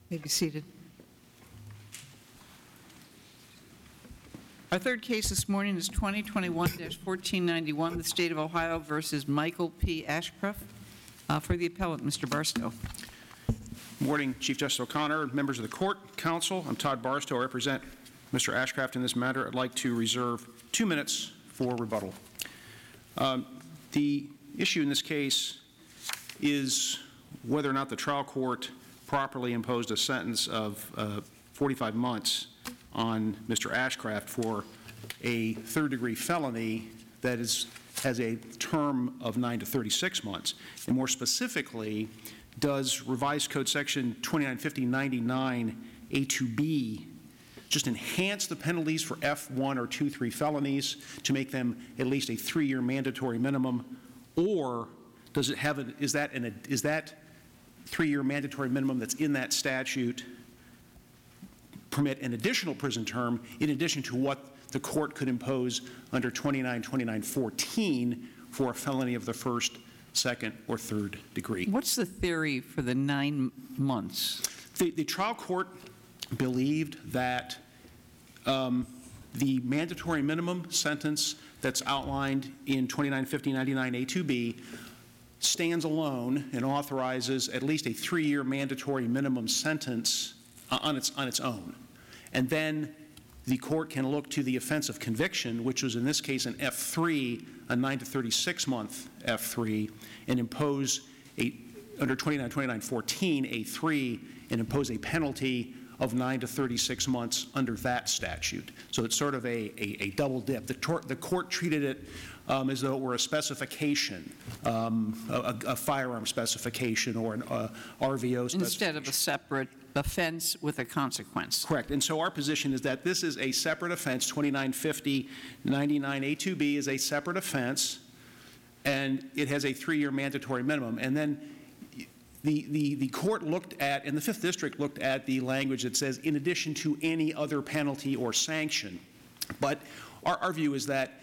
May be seated. Our third case this morning is 2021-1491, the State of Ohio versus Michael P. Ashcroft. For the appellant, Mr. Barstow. Morning, Chief Justice O'Connor, members of the court, counsel. I'm Todd Barstow. I represent Mr. Ashcroft in this matter. I'd like to reserve 2 minutes for rebuttal. The issue in this case is whether or not the trial court properly imposed a sentence of 45 months on Mr. Ashcroft for a third-degree felony that has a term of 9 to 36 months. And more specifically, does Revised Code Section 2950-99A2B just enhance the penalties for F1 or 2-3 felonies to make them at least a 3-year mandatory minimum, or does it have is that 3-year mandatory minimum that's in that statute permit an additional prison term in addition to what the court could impose under 2929-14 for a felony of the first, second, or third degree? What's the theory for the 9 months? The trial court believed that the mandatory minimum sentence that's outlined in 2950-99A2B stands alone and authorizes at least a 3-year mandatory minimum sentence on its own. And then the court can look to the offense of conviction, which was in this case an F3, a 9 to 36 month F3, and impose under 2929-14 A3 and impose a penalty of 9 to 36 months under that statute. So it's sort of a double dip. The court treated it as though it were a specification, a firearm specification or an RVO specification. Instead of a separate offense with a consequence. Correct. And so our position is that this is a separate offense. 2950-99A2B is a separate offense, and it has a 3-year mandatory minimum. And then the court looked at, and the 5th District looked at the language that says, in addition to any other penalty or sanction. But our view is that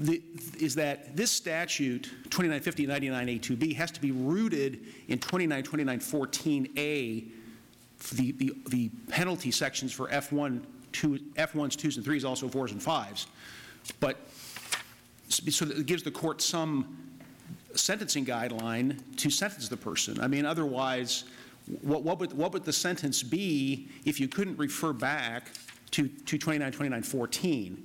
this statute, 2950-99A2B, has to be rooted in 2929-14A, the penalty sections for F1s, 2s, and 3s, also 4s and 5s. But so that it gives the court some sentencing guideline to sentence the person. I mean, otherwise, what would the sentence be if you couldn't refer back to 2929-14?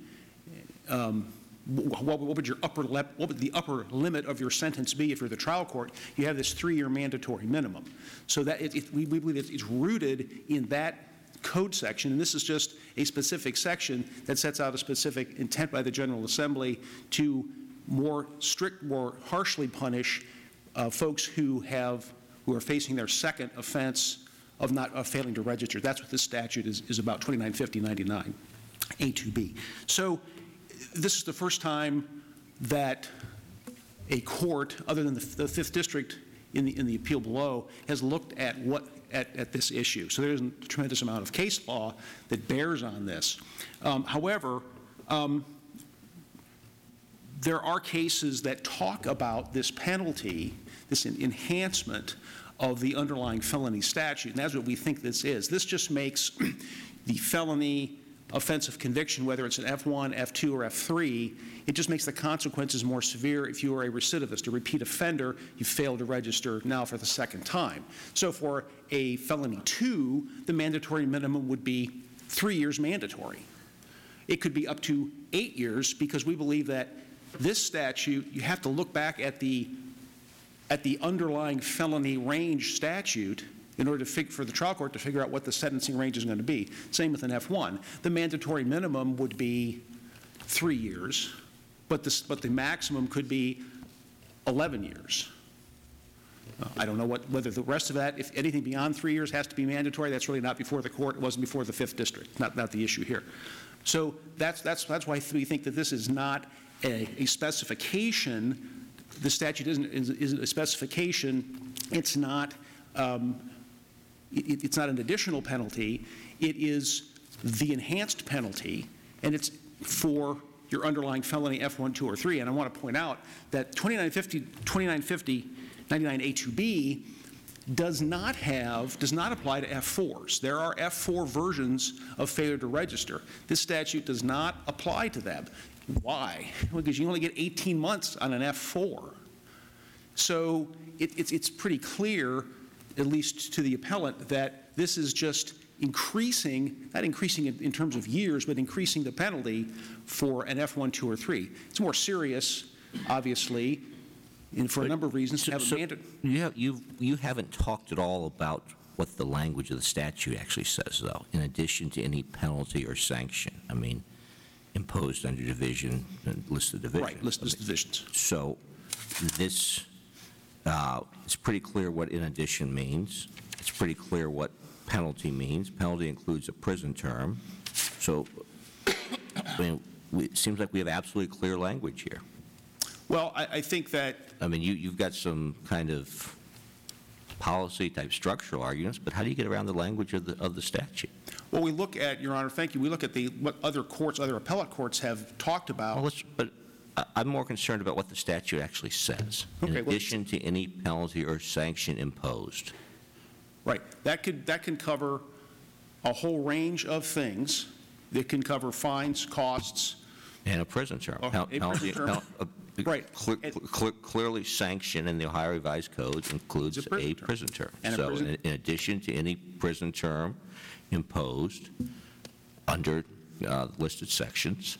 What would the upper limit of your sentence be if you're the trial court? You have this 3-year mandatory minimum. So that we believe it's rooted in that code section, and this is just a specific section that sets out a specific intent by the General Assembly to more harshly punish folks who are facing their second offense of failing to register. That's what this statute is about, 2950-99A2B. So this is the first time that a court, other than the 5th District in the appeal below, has looked at at this issue. So there's a tremendous amount of case law that bears on this. However, there are cases that talk about this penalty, this enhancement of the underlying felony statute, and that's what we think this is. This just makes the felony offense of conviction, whether it's an F1, F2, or F3, it just makes the consequences more severe if you are a recidivist, a repeat offender, you failed to register now for the second time. So for a felony 2, the mandatory minimum would be 3 years mandatory. It could be up to 8 years, because we believe that this statute, you have to look back at the underlying felony range statute in order for the trial court to figure out what the sentencing range is going to be. Same with an F1. The mandatory minimum would be 3 years, but the maximum could be 11 years. I don't know whether the rest of that, if anything beyond 3 years has to be mandatory. That's really not before the court. It wasn't before the 5th District. Not the issue here. So that's why we think that this is not a specification. The statute isn't a specification. It's not. It's not an additional penalty. It is the enhanced penalty, and it's for your underlying felony F1, 2, or 3. And I want to point out that 2950-99A2B does not apply to F4s. There are F4 versions of failure to register. This statute does not apply to them. Why? Well, because you only get 18 months on an F4. So it's pretty clear, at least to the appellant, that this is just increasing, not increasing in terms of years, but increasing the penalty for an F1, 2, or 3. It's more serious, obviously, and for a number of reasons. You haven't talked at all about what the language of the statute actually says, though, in addition to any penalty or sanction. I mean, imposed under division, listed division. Right, listed divisions. So this, it's pretty clear what in addition means. It's pretty clear what penalty means. Penalty includes a prison term. So, I mean, it seems like we have absolutely clear language here. Well, I think that, I mean, you've got some kind of policy-type structural arguments, but how do you get around the language of the statute? well, we look at, Your Honor, thank you, we look at what other courts, other appellate courts have talked about. Well, but I'm more concerned about what the statute actually says. Okay, In addition to any penalty or sanction imposed. Right. That can cover a whole range of things. It can cover fines, costs. And a prison term. A prison term. Right. Clearly, sanction in the Ohio Revised Code includes It's a prison a term. prison term. And a So prison- in addition to any prison term imposed under listed sections,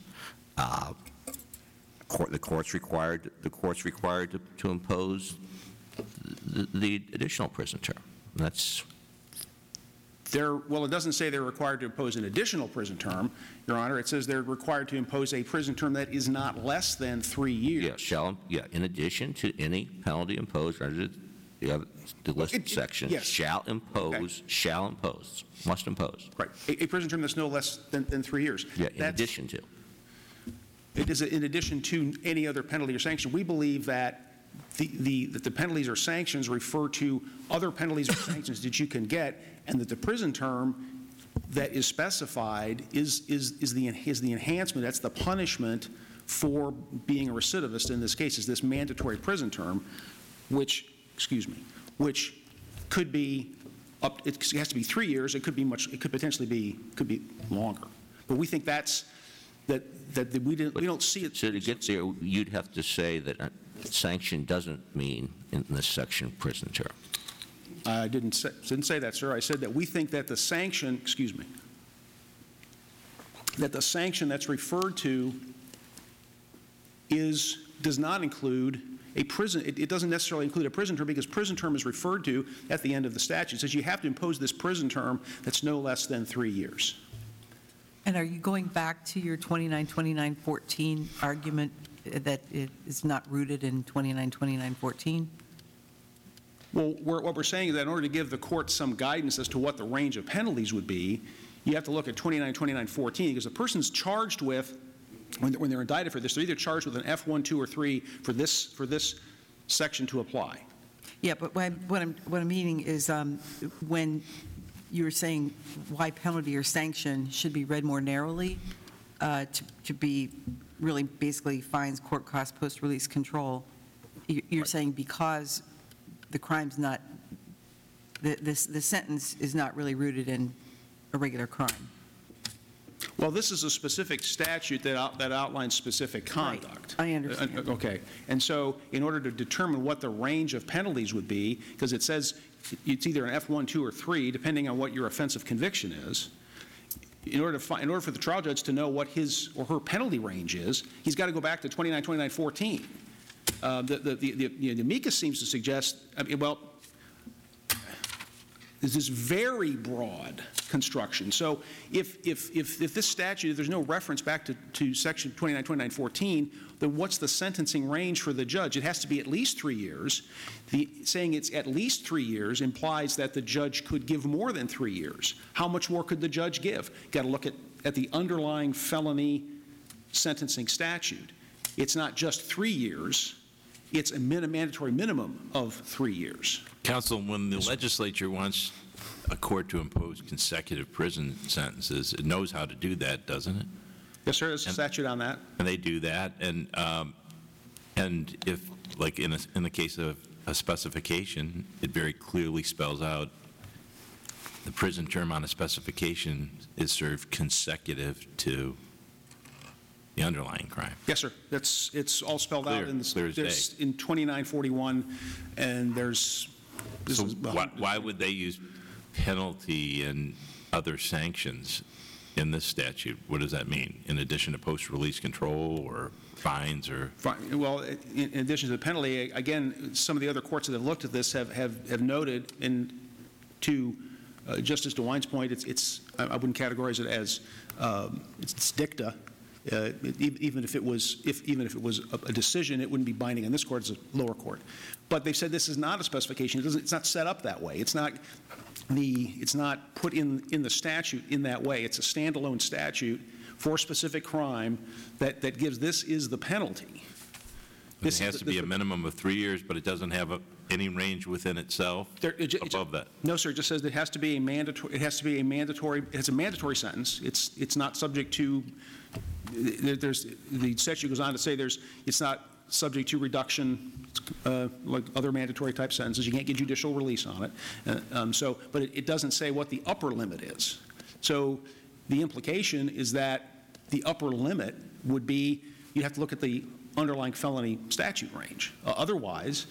the court's required to impose the additional prison term. That's Well, it doesn't say they're required to impose an additional prison term, Your Honor. It says they're required to impose a prison term that is not less than 3 years. in addition to any penalty imposed under the listed section, yes. shall impose, must impose. Right. A prison term that's no less than 3 years. Yeah, in addition to. It is in addition to any other penalty or sanction. We believe that that the penalties or sanctions refer to other penalties or sanctions that you can get, and that the prison term that is specified is the enhancement, that's the punishment for being a recidivist in this case, is this mandatory prison term, which could be it has to be 3 years, it could potentially be longer. But we think that we don't see it. So to get there, you'd have to say that sanction doesn't mean in this section prison term. I didn't say that, sir. I said that we think that the sanction, that the sanction that's referred to does not include a prison. It doesn't necessarily include a prison term, because prison term is referred to at the end of the statute. It says you have to impose this prison term that's no less than 3 years. And are you going back to your 29-29-14 argument that it is not rooted in 29-29-14? Well, what we're saying is that in order to give the court some guidance as to what the range of penalties would be, you have to look at 29-29-14, because the person's charged with, when they're indicted for this, they're either charged with an F1, 2, or 3 for this section to apply. Yeah, but what I'm meaning is when you were saying why penalty or sanction should be read more narrowly to be really basically fines, court costs, post-release control, you're saying because the crime's not, the sentence is not really rooted in a regular crime. Well, this is a specific statute that outlines specific conduct. Right. I understand. Okay. And so in order to determine what the range of penalties would be, because it says it's either an F1, 2, or 3, depending on what your offense of conviction is, in order for the trial judge to know what his or her penalty range is, he's got to go back to 29-29-14. The amicus seems to suggest, this is very broad construction. So if this statute, if there's no reference back to section 29-29-14, then what's the sentencing range for the judge? It has to be at least 3 years. Saying it's at least 3 years implies that the judge could give more than 3 years. How much more could the judge give? Got to look at the underlying felony sentencing statute. It's not just 3 years. It's a mandatory minimum of 3 years. Counsel, when the legislature wants a court to impose consecutive prison sentences, it knows how to do that, doesn't it? Yes, sir. There's a statute on that. And they do that. And if, like in the case of a specification, it very clearly spells out the prison term on a specification is served consecutive to the underlying crime. Yes, sir. It's all spelled out Clear- in this. clear as day. There's in 2941, and there's. This So is why would they use penalty and other sanctions in this statute? What does that mean? In addition to post-release control or fines or? Fine. Well, in addition to the penalty, again, some of the other courts that have looked at this have noted, and to Justice DeWine's point, I wouldn't categorize it as it's dicta. Even if it was a decision, it wouldn't be binding on this court as a lower court. But they've said this is not a specification. It's not set up that way. It's not put in the statute in that way. It's a standalone statute for a specific crime that gives this is the penalty. It has to be a minimum of 3 years, but it doesn't have any range within itself above that. No, sir. It just says it has to be a mandatory. It has to be a mandatory. It's a mandatory sentence. It's not subject to. The statute goes on to say it's not subject to reduction like other mandatory type sentences. You can't get judicial release on it. But it doesn't say what the upper limit is. So the implication is that the upper limit would be you have to look at the underlying felony statute range. Otherwise,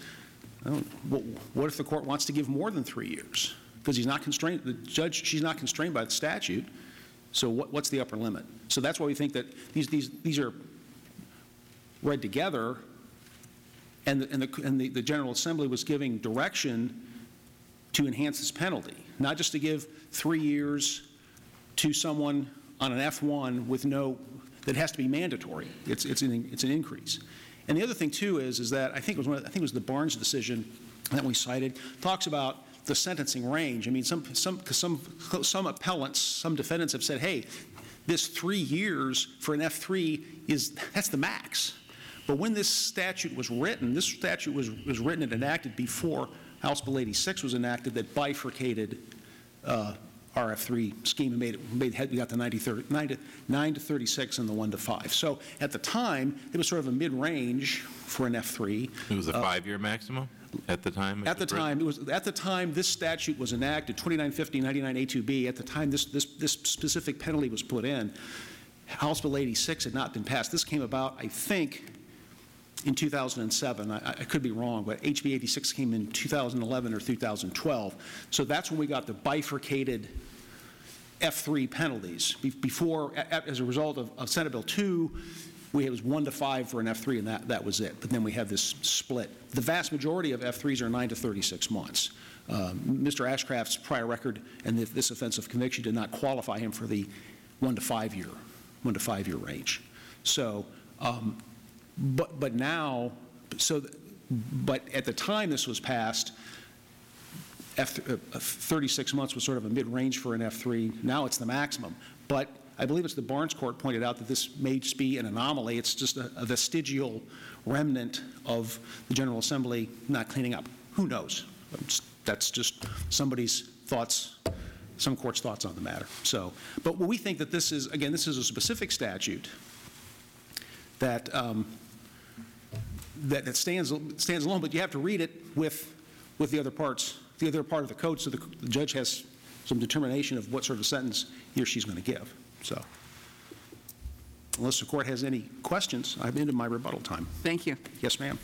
what if the court wants to give more than 3 years? Because he's not constrained. The judge, she's not constrained by the statute. So what's the upper limit? So that's why we think that these are read together, and the General Assembly was giving direction to enhance this penalty, not just to give 3 years to someone on an F1 with that has to be mandatory. It's an increase. And the other thing too is that I think it was the Barnes decision that we cited talks about the sentencing range. I mean, some appellants, some defendants have said, hey, this 3 years for an F3 that's the max. But when this statute was written, this statute was written and enacted before House Bill 86 was enacted that bifurcated our F3 scheme and we got the 9 to 36 and the 1 to 5. So at the time, it was sort of a mid-range for an F3. It was a 5-year maximum at the time? At the time, this statute was enacted, 2950, 99A2B. At the time this specific penalty was put in, House Bill 86 had not been passed. This came about, I think, in 2007. I could be wrong, but HB 86 came in 2011 or 2012. So that's when we got the bifurcated F3 penalties. Before, as a result of Senate Bill 2, it was 1 to 5 for an F3, and that was it. But then we have this split. The vast majority of F3s are 9 to 36 months. Mr. Ashcraft's prior record and this offense of conviction did not qualify him for the 1 to 5 year range. So, but now, but at the time this was passed, 36 months was sort of a mid-range for an F3. Now it's the maximum. But I believe it's the Barnes Court pointed out that this may just be an anomaly. It's just a vestigial remnant of the General Assembly not cleaning up. Who knows? That's just somebody's thoughts, some court's thoughts on the matter. So, but we think that this is, again, this is a specific statute that that stands alone, but you have to read it with the other parts, the other part of the code, so the judge has some determination of what sort of sentence he or she's going to give. So, unless the court has any questions, I've ended my rebuttal time. Thank you. Yes, ma'am.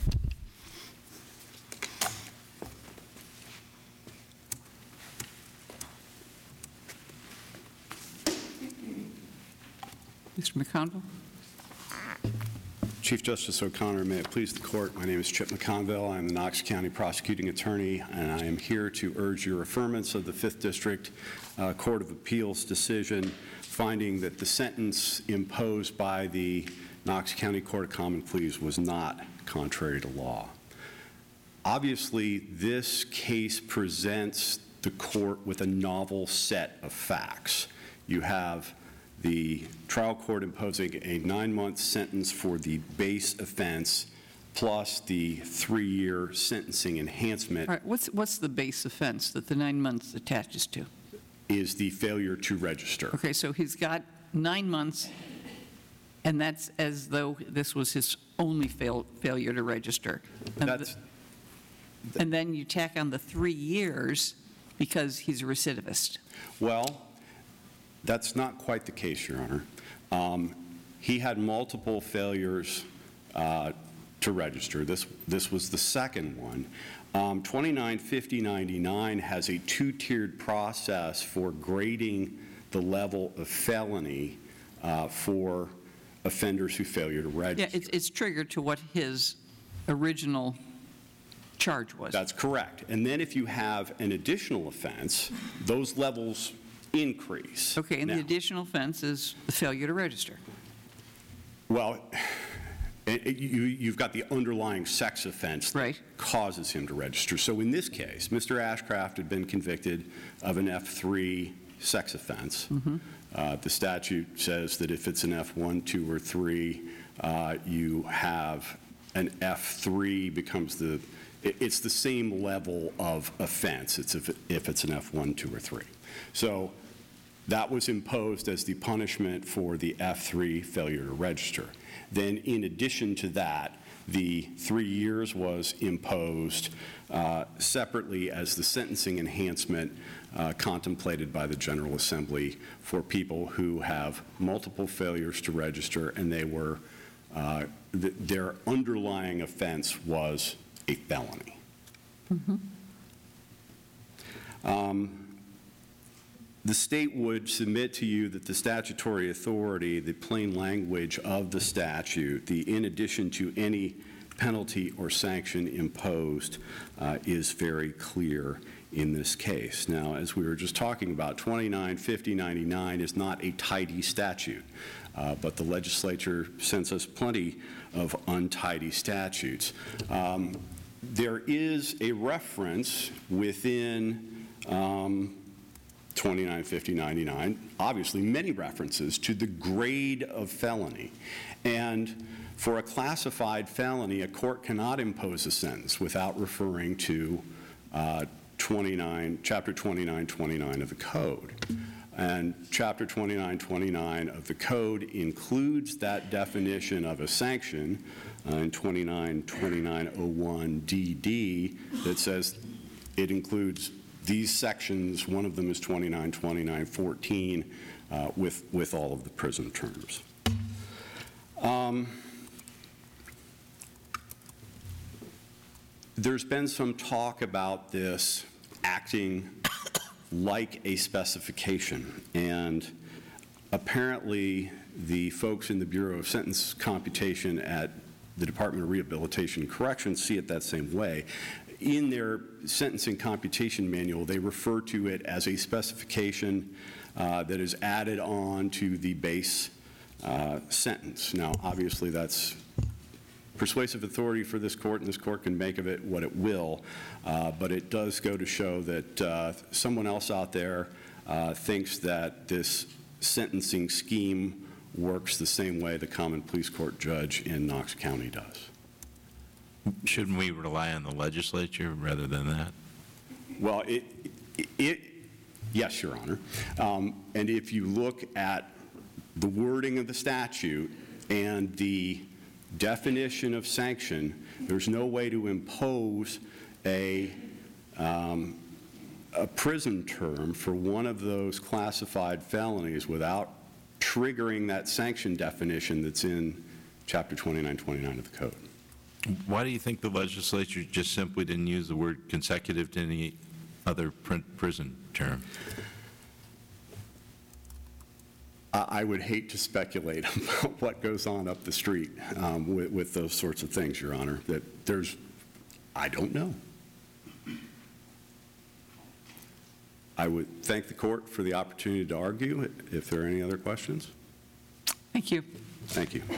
Mr. McConville? Chief Justice O'Connor, may it please the court, my name is Chip McConville. I'm the Knox County Prosecuting Attorney, and I am here to urge your affirmance of the 5th District Court of Appeals decision finding that the sentence imposed by the Knox County Court of Common Pleas was not contrary to law. Obviously, this case presents the court with a novel set of facts. You have the trial court imposing a 9-month sentence for the base offense plus the 3-year sentencing enhancement. All right, what's the base offense that the 9 months attaches to? Is the failure to register. Okay, so he's got 9 months, and that's as though this was his only failure to register. And And then you tack on the 3 years because he's a recidivist. Well, that's not quite the case, Your Honor. He had multiple failures to register. This was the second one. 295099 has a two-tiered process for grading the level of felony for offenders who failure to register. Yeah, it's triggered to what his original charge was. That's correct. And then if you have an additional offense, those levels increase. Okay, and the Now, additional offense is the failure to register. well, you've got the underlying sex offense that Right. causes him to register. So in this case, Mr. Ashcraft had been convicted of an F3 sex offense. The statute says that if it's an F1, 2, or 3, you have an F3 becomes it's the same level of offense. It's if it's an F1, 2, or 3. So that was imposed as the punishment for the F3 failure to register. Then in addition to that, the 3 years was imposed separately as the sentencing enhancement contemplated by the General Assembly for people who have multiple failures to register, and they were their underlying offense was a felony. The state would submit to you that the statutory authority, the plain language of the statute, the in addition to any penalty or sanction imposed, is very clear in this case. Now, as we were just talking about, 295099 is not a tidy statute, but the legislature sends us plenty of untidy statutes. There is a reference within 295099, obviously many references to the grade of felony. And for a classified felony, a court cannot impose a sentence without referring to Chapter 2929 of the Code. And Chapter 2929 of the Code includes that definition of a sanction in 292901DD that says it includes these sections. One of them is 292914 with all of the prison terms. There's been some talk about this acting like a specification, and apparently the folks in the Bureau of Sentence Computation at the Department of Rehabilitation and Corrections see it that same way. In their sentencing computation manual, they refer to it as a specification that is added on to the base sentence. Now, obviously, that's persuasive authority for this court, and this court can make of it what it will, but it does go to show that someone else out there thinks that this sentencing scheme works the same way the common police court judge in Knox County does. Shouldn't we rely on the legislature rather than that? Well, yes, Your Honor. And if you look at the wording of the statute and the definition of sanction, there's no way to impose a prison term for one of those classified felonies without triggering that sanction definition that's in Chapter 2929 of the Code. Why do you think the legislature just simply didn't use the word consecutive to any other prison term? I would hate to speculate about what goes on up the street with those sorts of things, Your Honor. I don't know. I would thank the court for the opportunity to argue. If there are any other questions. Thank you. Thank you.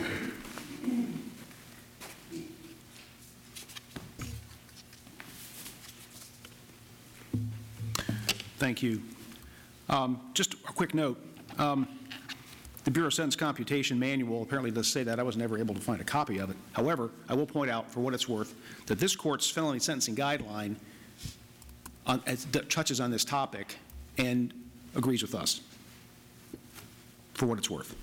Thank you. Just a quick note. The Bureau of Sentence Computation Manual apparently does say that. I was never able to find a copy of it. However, I will point out, for what it's worth, that this court's felony sentencing guideline touches on this topic and agrees with us, for what it's worth.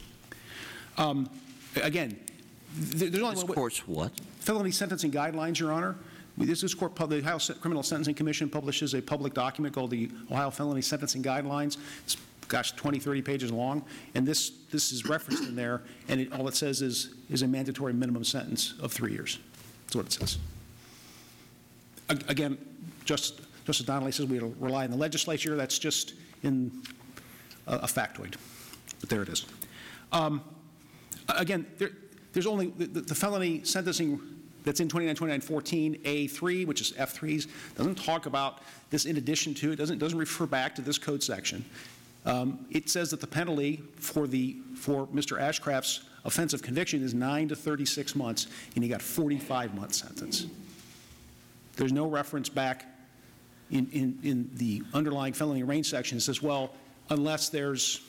Again, there's only This one way. court's what? Felony sentencing guidelines, Your Honor, This court, the Ohio Criminal Sentencing Commission publishes a public document called the Ohio Felony Sentencing Guidelines. It's, gosh, 20, 30 pages long, and this is referenced in there, and all it says is a mandatory minimum sentence of 3 years. That's what it says. Again, Justice Donnelly says we rely on the legislature. That's just in a factoid, but there it is. Again, there's only the felony sentencing that's in 2929-14A3, which is F3s, doesn't talk about this in addition to, it doesn't refer back to this code section. It says that the penalty for Mr. Ashcraft's offense of conviction is 9 to 36 months, and he got a 45-month sentence. There's no reference back in the underlying felony range section. It says, well, unless there's,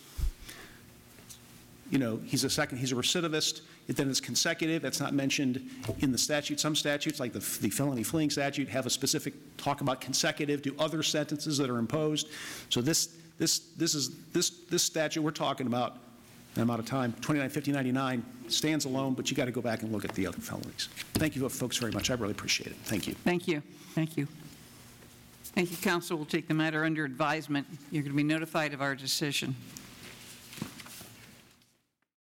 he's a recidivist, then it's consecutive. That's not mentioned in the statute. Some statutes, like the felony fleeing statute, have a specific talk about consecutive to other sentences that are imposed. So this statute we're talking about, and I'm out of time, 2950-99, stands alone, but you got to go back and look at the other felonies. Thank you, folks, very much. I really appreciate it. Thank you. Thank you. Thank you. Thank you, counsel. We'll take the matter under advisement. You're going to be notified of our decision.